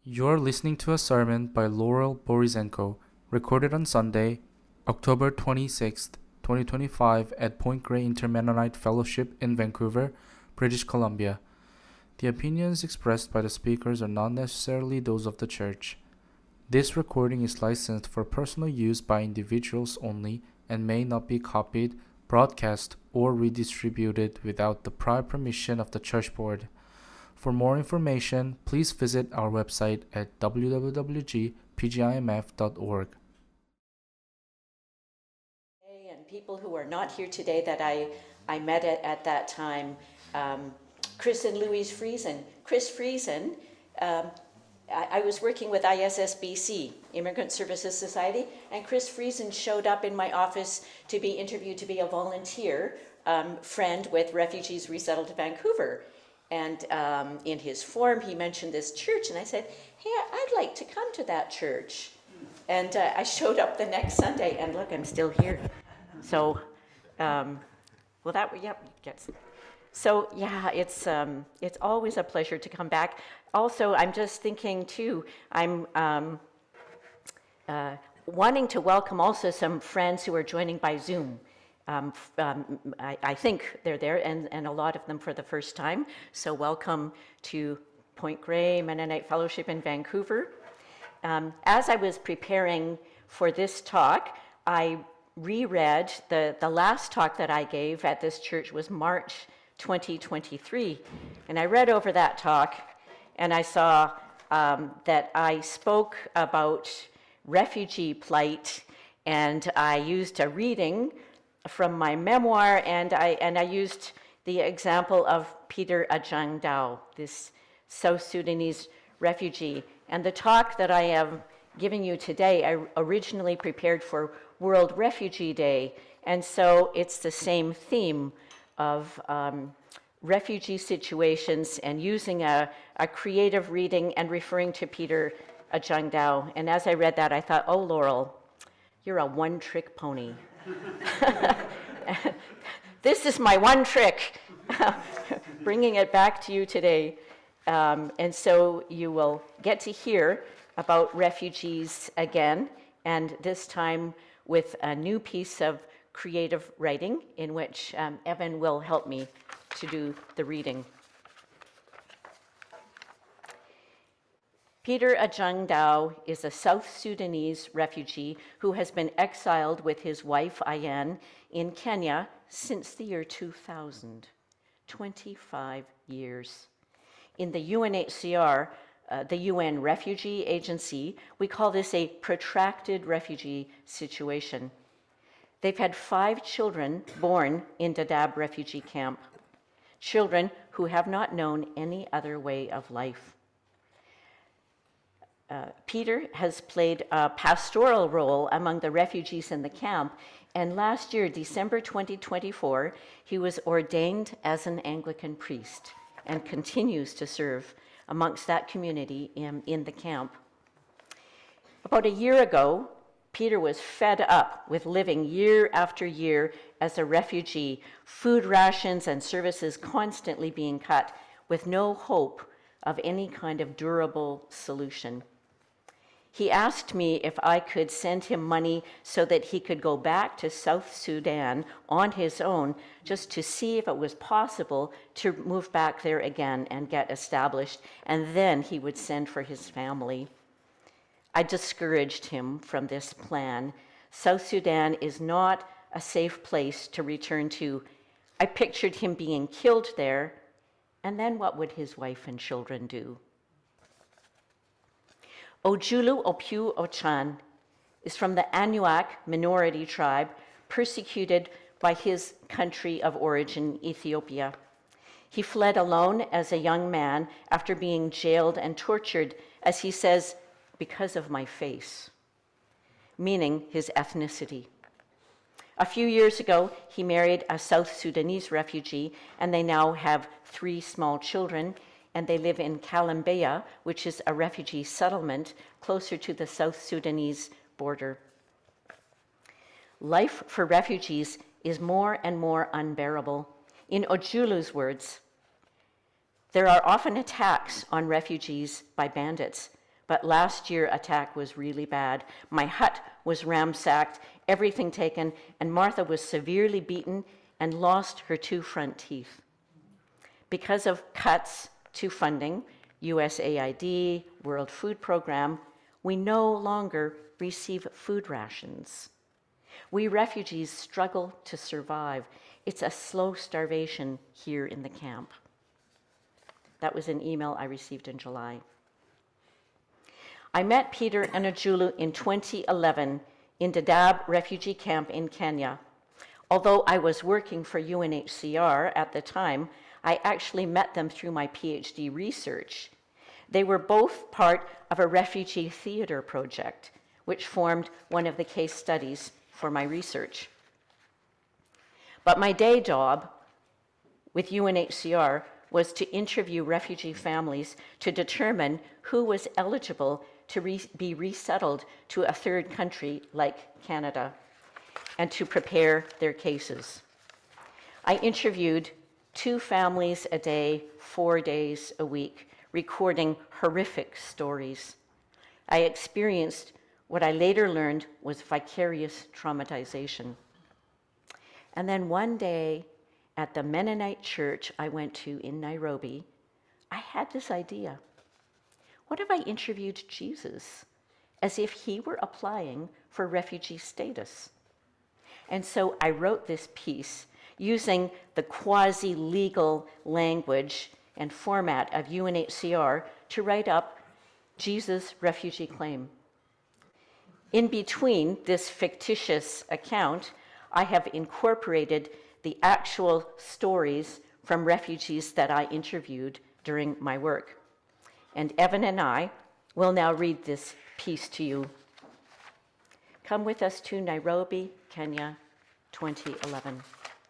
You're listening to a sermon by Laurel Borizenko, recorded on Sunday, October 26th, 2025 at Point Grey Inter-Mennonite Fellowship in Vancouver, British Columbia. The opinions expressed by the speakers are not necessarily those of the church. This recording is licensed for personal use by individuals only and may not be copied, broadcast, or redistributed without the prior permission of the church board. For more information, please visit our website at www.pgimf.org. And people who are not here today that I met at that time, Chris and Louise Friesen. Chris Friesen, I was working with ISSBC, Immigrant Services Society, and Chris Friesen showed up in my office to be interviewed to be a volunteer friend with Refugees Resettled to Vancouver. And in his form, he mentioned this church, and I said, hey, I'd like to come to that church. And I showed up the next Sunday, and look, I'm still here. So, So, yeah, it's always a pleasure to come back. Also, I'm just thinking, too, I'm wanting to welcome also some friends who are joining by Zoom. I think they're there, and a lot of them for the first time. So welcome to Point Grey Mennonite Fellowship in Vancouver. As I was preparing for this talk, I reread the last talk that I gave at this church was March 2023. And I read over that talk, and I saw that I spoke about refugee plight, and I used a reading from my memoir, and I used the example of Peter Ajang Dao, this South Sudanese refugee. And the talk that I am giving you today, I originally prepared for World Refugee Day, and so it's the same theme of refugee situations and using a creative reading and referring to Peter Ajang Dao. And as I read that, I thought, oh, Laurel, you're a one-trick pony. This is my one trick, bringing it back to you today. And so you will get to hear about refugees again, and this time with a new piece of creative writing in which Evan will help me to do the reading. Peter Ajang Dao is a South Sudanese refugee who has been exiled with his wife, Ayan, in Kenya since the year 2000, 25 years. In the UNHCR, the UN Refugee Agency, we call this a protracted refugee situation. They've had 5 children born in Dadaab refugee camp, children who have not known any other way of life. Peter has played a pastoral role among the refugees in the camp, and last year, December 2024, he was ordained as an Anglican priest and continues to serve amongst that community in the camp. About a year ago, Peter was fed up with living year after year as a refugee, food rations and services constantly being cut, with no hope of any kind of durable solution. He asked me if I could send him money so that he could go back to South Sudan on his own, just to see if it was possible to move back there again and get established, and then he would send for his family. I discouraged him from this plan. South Sudan is not a safe place to return to. I pictured him being killed there, and then what would his wife and children do? Ojulu Opiu Ochan is from the Anuak minority tribe, persecuted by his country of origin, Ethiopia. He fled alone as a young man after being jailed and tortured, as he says, because of my face, meaning his ethnicity. A few years ago, he married a South Sudanese refugee, and they now have 3 small children, and they live in Kalambeya, which is a refugee settlement closer to the South Sudanese border. Life for refugees is more and more unbearable. In Ojulu's words, there are often attacks on refugees by bandits, But last year attack was really bad. My hut was ransacked, everything taken, and Martha was severely beaten and lost her 2 front teeth. Because of cuts to funding, USAID, World Food Program, we no longer receive food rations. We refugees struggle to survive. It's a slow starvation here in the camp. That was an email I received in July. I met Peter and Ajulu in 2011 in Dadaab refugee camp in Kenya. Although I was working for UNHCR at the time, I actually met them through my PhD research. They were both part of a refugee theater project, which formed one of the case studies for my research. But my day job with UNHCR was to interview refugee families to determine who was eligible to be resettled to a third country like Canada, and to prepare their cases. I interviewed 2 families a day, 4 days a week, recording horrific stories. I experienced what I later learned was vicarious traumatization. And then one day at the Mennonite church I went to in Nairobi, I had this idea. What if I interviewed Jesus as if he were applying for refugee status? And so I wrote this piece using the quasi-legal language and format of UNHCR to write up Jesus' refugee claim. In between this fictitious account, I have incorporated the actual stories from refugees that I interviewed during my work. And Evan and I will now read this piece to you. Come with us to Nairobi, Kenya, 2011.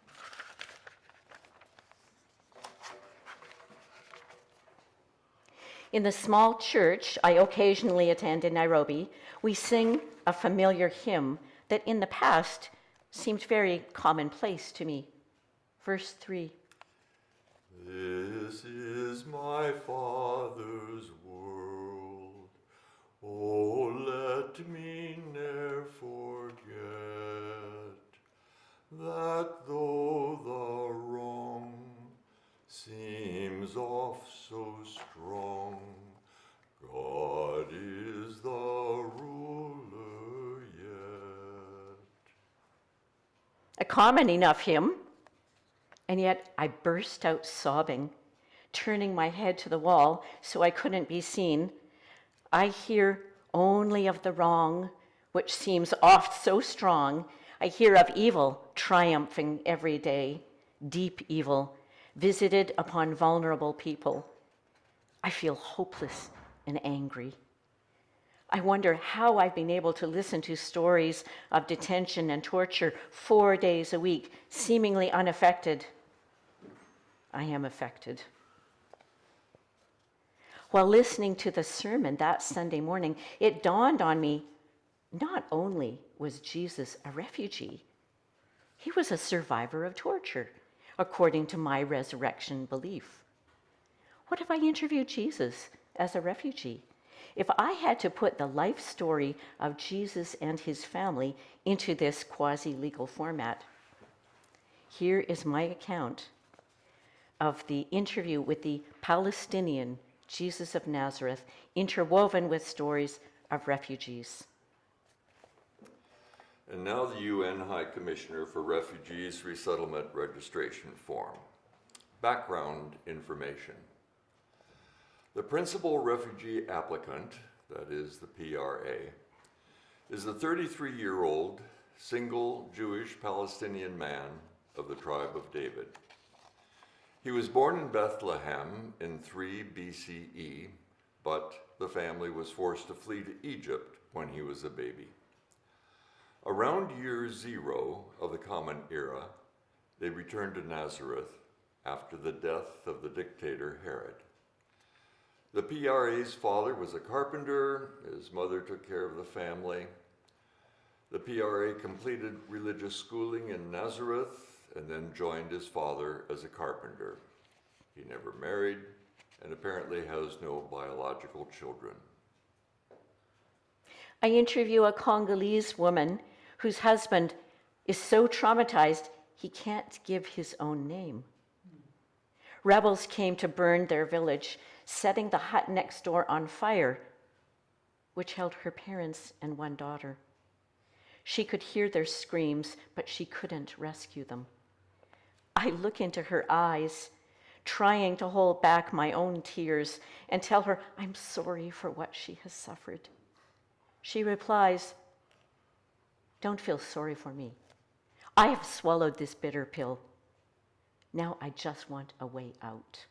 In the small church I occasionally attend in Nairobi, we sing a familiar hymn that in the past seemed very commonplace to me. Verse 3. This is my Father's world. Oh, let me ne'er forget that though the wrong seems oft so strong, God is the ruler yet. A common enough hymn, and yet I burst out sobbing, turning my head to the wall so I couldn't be seen. I hear only of the wrong, which seems oft so strong. I hear of evil triumphing every day, deep evil, visited upon vulnerable people. I feel hopeless and angry. I wonder how I've been able to listen to stories of detention and torture 4 days a week, seemingly unaffected. I am affected. While listening to the sermon that Sunday morning, it dawned on me, not only was Jesus a refugee, he was a survivor of torture, according to my resurrection belief. What if I interviewed Jesus as a refugee? If I had to put the life story of Jesus and his family into this quasi-legal format, here is my account of the interview with the Palestinian Jesus of Nazareth, interwoven with stories of refugees. And now the UN High Commissioner for Refugees Resettlement Registration Form. Background information. The principal refugee applicant, that is the PRA, is a 33-year-old single Jewish Palestinian man of the tribe of David. He was born in Bethlehem in 3 BCE, but the family was forced to flee to Egypt when he was a baby. Around year 0 of the Common Era, they returned to Nazareth after the death of the dictator Herod. The PRA's father was a carpenter, his mother took care of the family. The PRA completed religious schooling in Nazareth and then joined his father as a carpenter. He never married and apparently has no biological children. I interview a Congolese woman whose husband is so traumatized he can't give his own name. Rebels came to burn their village, setting the hut next door on fire, which held her parents and one daughter. She could hear their screams, but she couldn't rescue them. I look into her eyes, trying to hold back my own tears and tell her I'm sorry for what she has suffered. She replies, "Don't feel sorry for me. I have swallowed this bitter pill. Now I just want a way out."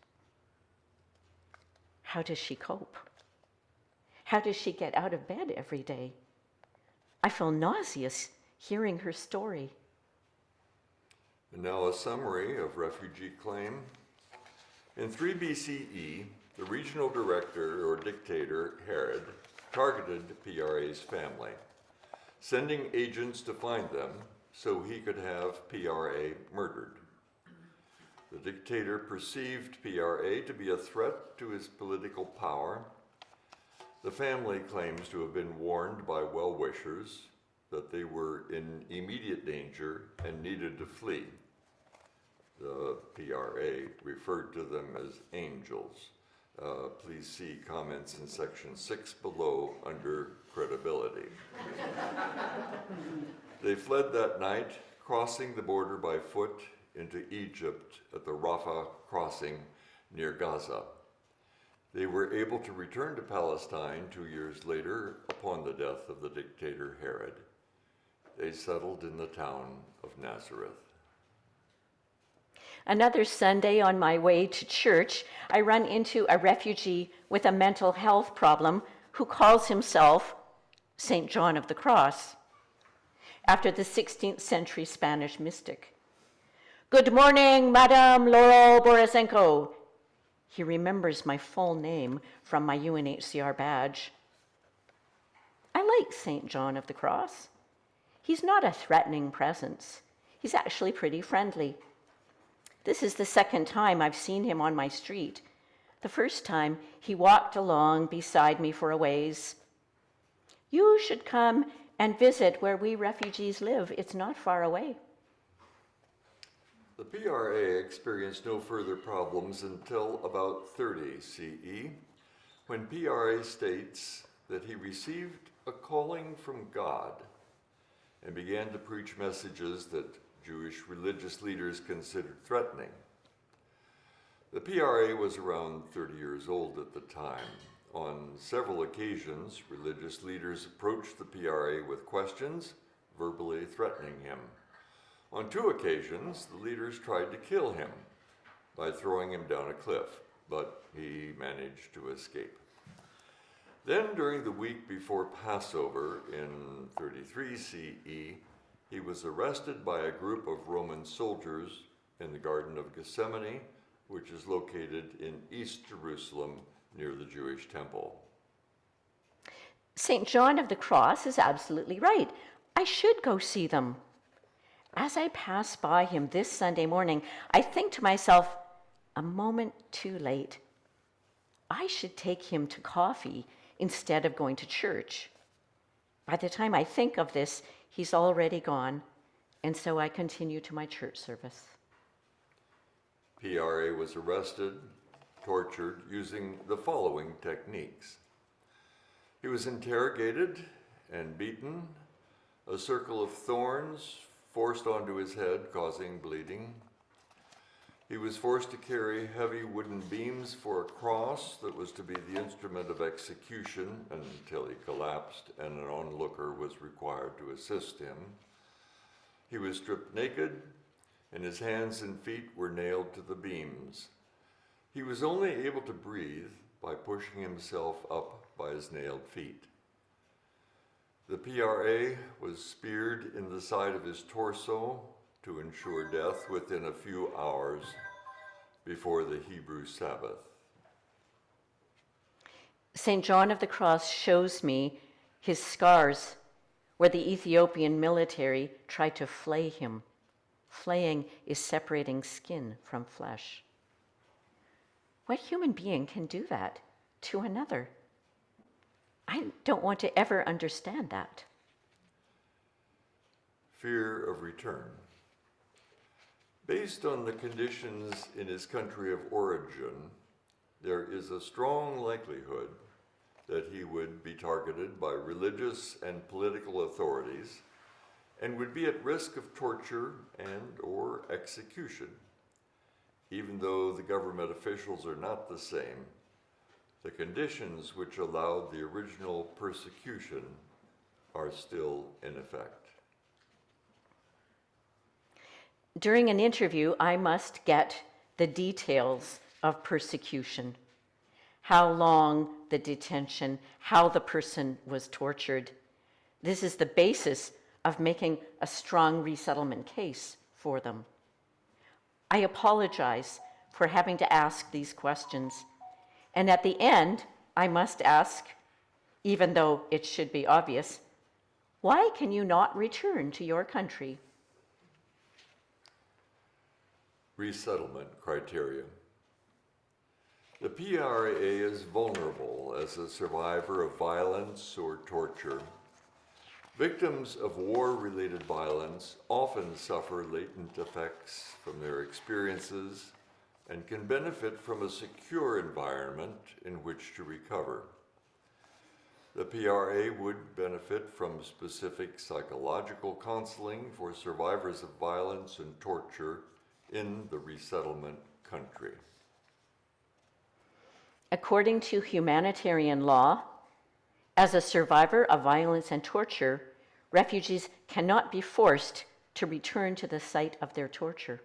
How does she cope? How does she get out of bed every day? I feel nauseous hearing her story. And now a summary of refugee claim. In 3 BCE, the regional director or dictator Herod targeted PRA's family, sending agents to find them so he could have PRA murdered. The dictator perceived PRA to be a threat to his political power. The family claims to have been warned by well-wishers that they were in immediate danger and needed to flee. The PRA referred to them as angels. Please see comments in section 6 below under credibility. They fled that night, crossing the border by foot into Egypt at the Rafah crossing near Gaza. They were able to return to Palestine 2 years later upon the death of the dictator Herod. They settled in the town of Nazareth. Another Sunday on my way to church, I run into a refugee with a mental health problem who calls himself St. John of the Cross, after the 16th century Spanish mystic. "Good morning, Madame Laurel Borisenko." He remembers my full name from my UNHCR badge. I like St. John of the Cross. He's not a threatening presence. He's actually pretty friendly. This is the second time I've seen him on my street. The first time, he walked along beside me for a ways. "You should come and visit where we refugees live. It's not far away." The PRA experienced no further problems until about 30 CE, when PRA states that he received a calling from God and began to preach messages that Jewish religious leaders considered threatening. The PRA was around 30 years old at the time. On several occasions, religious leaders approached the PRA with questions, verbally threatening him. On 2 occasions, the leaders tried to kill him by throwing him down a cliff, but he managed to escape. Then, during the week before Passover in 33 CE, he was arrested by a group of Roman soldiers in the Garden of Gethsemane, which is located in East Jerusalem near the Jewish temple. St. John of the Cross is absolutely right. I should go see them. As I pass by him this Sunday morning, I think to myself, a moment too late. I should take him to coffee instead of going to church. By the time I think of this, he's already gone, and so I continue to my church service. PRA was arrested, tortured using the following techniques. He was interrogated and beaten, a circle of thorns forced onto his head, causing bleeding. He was forced to carry heavy wooden beams for a cross that was to be the instrument of execution until he collapsed and an onlooker was required to assist him. He was stripped naked, and his hands and feet were nailed to the beams. He was only able to breathe by pushing himself up by his nailed feet. The PRA was speared in the side of his torso to ensure death within a few hours before the Hebrew Sabbath. St. John of the Cross shows me his scars where the Ethiopian military tried to flay him. Flaying is separating skin from flesh. What human being can do that to another? I don't want to ever understand that. Fear of return. Based on the conditions in his country of origin, there is a strong likelihood that he would be targeted by religious and political authorities and would be at risk of torture and/or execution. Even though the government officials are not the same, the conditions which allowed the original persecution are still in effect. During an interview, I must get the details of persecution. How long the detention, how the person was tortured. This is the basis of making a strong resettlement case for them. I apologize for having to ask these questions. And at the end, I must ask, even though it should be obvious, why can you not return to your country? Resettlement criteria. The PRA is vulnerable as a survivor of violence or torture. Victims of war-related violence often suffer latent effects from their experiences and can benefit from a secure environment in which to recover. The PRA would benefit from specific psychological counseling for survivors of violence and torture in the resettlement country. According to humanitarian law, as a survivor of violence and torture, refugees cannot be forced to return to the site of their torture.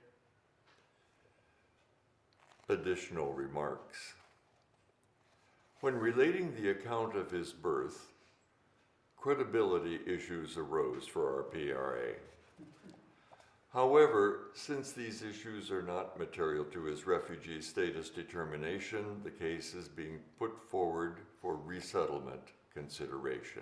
Additional remarks. When relating the account of his birth, credibility issues arose for our PRA. However, since these issues are not material to his refugee status determination, the case is being put forward for resettlement consideration.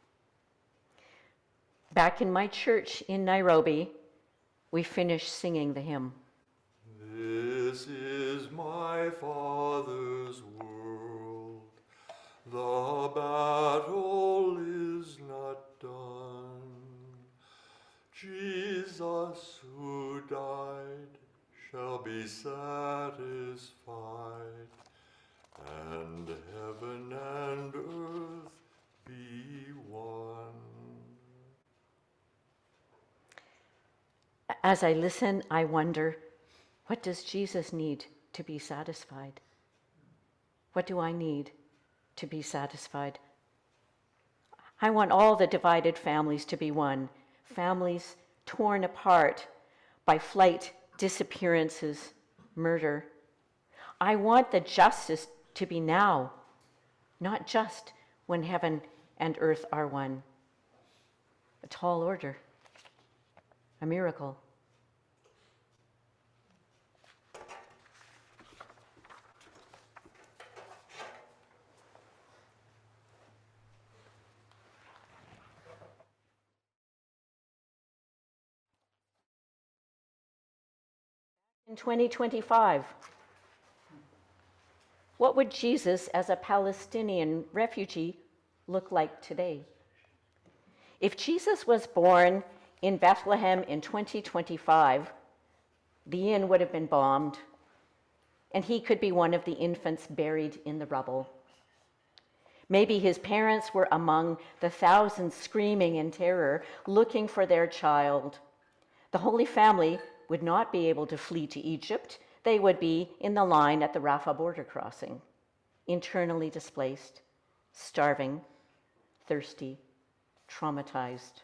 Back in my church in Nairobi, we finished singing the hymn. This is my Father's world, the battle is not done. Jesus who died shall be satisfied, and heaven and earth be one. As I listen, I wonder, what does Jesus need to be satisfied? What do I need to be satisfied? I want all the divided families to be one. Families torn apart by flight, disappearances, murder. I want the justice to be now, not just when heaven and earth are one. A tall order, a miracle. In 2025, what would Jesus as a Palestinian refugee look like today? If Jesus was born in Bethlehem in 2025, the inn would have been bombed, and he could be one of the infants buried in the rubble. Maybe his parents were among the thousands screaming in terror, looking for their child. The Holy Family would not be able to flee to Egypt. They would be in the line at the Rafah border crossing, internally displaced, starving, thirsty, traumatized.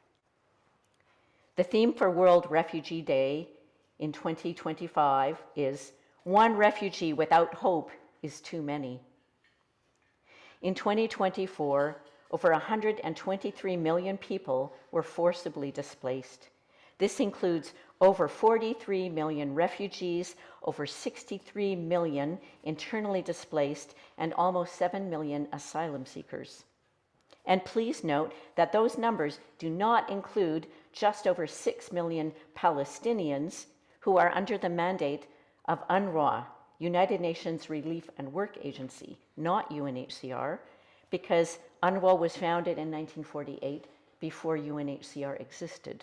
The theme for World Refugee Day in 2025 is "One refugee without hope is too many." In 2024, over 123 million people were forcibly displaced. This includes over 43 million refugees, over 63 million internally displaced, and almost 7 million asylum seekers. And please note that those numbers do not include just over 6 million Palestinians who are under the mandate of UNRWA, United Nations Relief and Work Agency, not UNHCR, because UNRWA was founded in 1948 before UNHCR existed.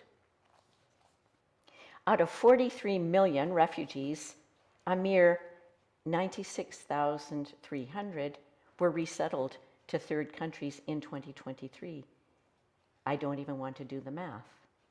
Out of 43 million refugees, a mere 96,300 were resettled to third countries in 2023. I don't even want to do the math.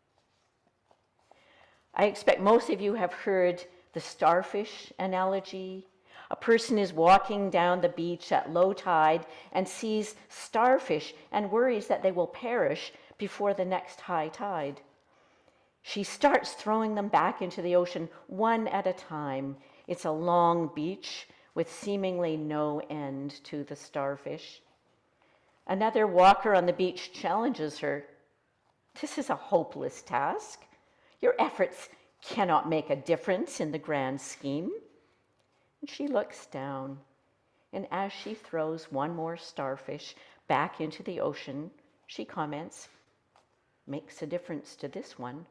I expect most of you have heard the starfish analogy. A person is walking down the beach at low tide and sees starfish and worries that they will perish before the next high tide. She starts throwing them back into the ocean one at a time. It's a long beach with seemingly no end to the starfish. Another walker on the beach challenges her. This is a hopeless task. Your efforts cannot make a difference in the grand scheme. And she looks down, and as she throws one more starfish back into the ocean, she comments, "Makes a difference to this one."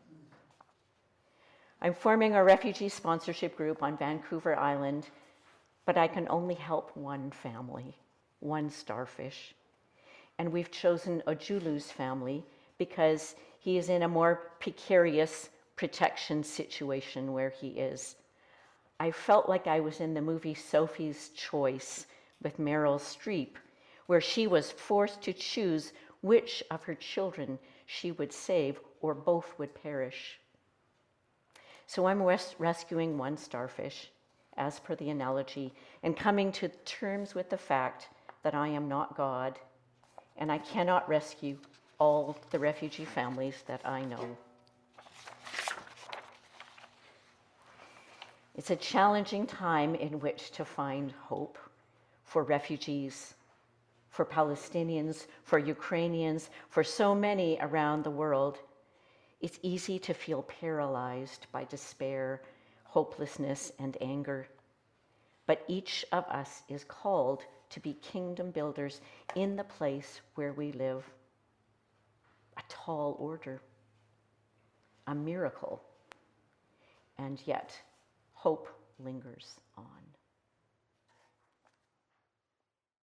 I'm forming a refugee sponsorship group on Vancouver Island, but I can only help one family, one starfish. And we've chosen Ojulu's family because he is in a more precarious protection situation where he is. I felt like I was in the movie Sophie's Choice with Meryl Streep, where she was forced to choose which of her children she would save or both would perish. So I'm rescuing one starfish, as per the analogy, and coming to terms with the fact that I am not God, and I cannot rescue all the refugee families that I know. It's a challenging time in which to find hope for refugees, for Palestinians, for Ukrainians, for so many around the world. It's easy to feel paralyzed by despair, hopelessness, and anger. But each of us is called to be kingdom builders in the place where we live. A tall order, a miracle, and yet hope lingers on.